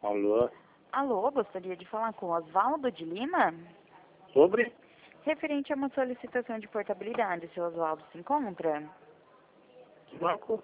Alô? Alô, gostaria de falar com Oswaldo de Lima? Sobre? Referente a uma solicitação de portabilidade, seu Oswaldo se encontra? Que banco?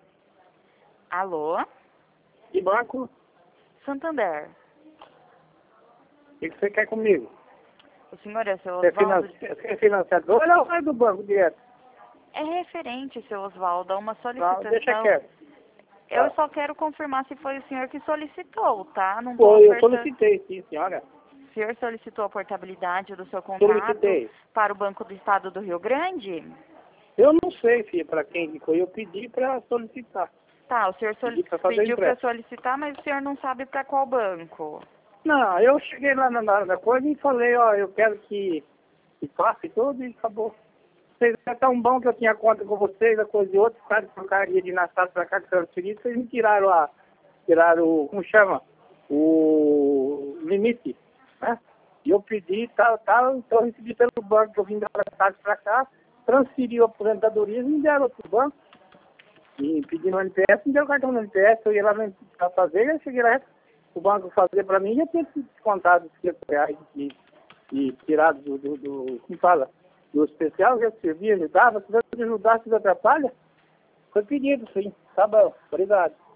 Alô? Que banco? Santander. O que você quer comigo? O senhor é seu Você Oswaldo? é financiador ou é do banco direto? É referente, seu Oswaldo, a uma Não, solicitação. deixa quieto. Eu Tá. só quero confirmar se foi o senhor que solicitou, tá? Não tô Foi, eu ofertando. solicitei, sim, senhora. O senhor solicitou a portabilidade do seu contrato Solicitei. para o Banco do Estado do Rio Grande? Eu não sei, filha, para quem que foi. Eu pedi para solicitar. Tá, o senhor Pedi para fazer pediu para empréstimo. solicitar, mas o senhor não sabe para qual banco. Não, eu cheguei lá na coisa e falei, ó, eu quero que faça e tudo e acabou. Vocês é tão bom que eu tinha conta com vocês, a coisa de outra, cara de porcaria de Natal pra cá, que transferido, vocês me tiraram o, como chama? O limite, né? E eu pedi, tal, então eu recebi pelo banco, que eu vim da tarde pra cá, transferi a aposentadoria e me deram outro banco. E pedi no NPS, me deu o cartão no NPS, eu ia lá pra fazer, eu cheguei lá, o banco fazer pra mim, já tinha descontado os R$ 500 e tirado como fala, do especial, já servia, ajudava, se não ajudasse, se atrapalha, foi pedido, sim. Tá bom, obrigado.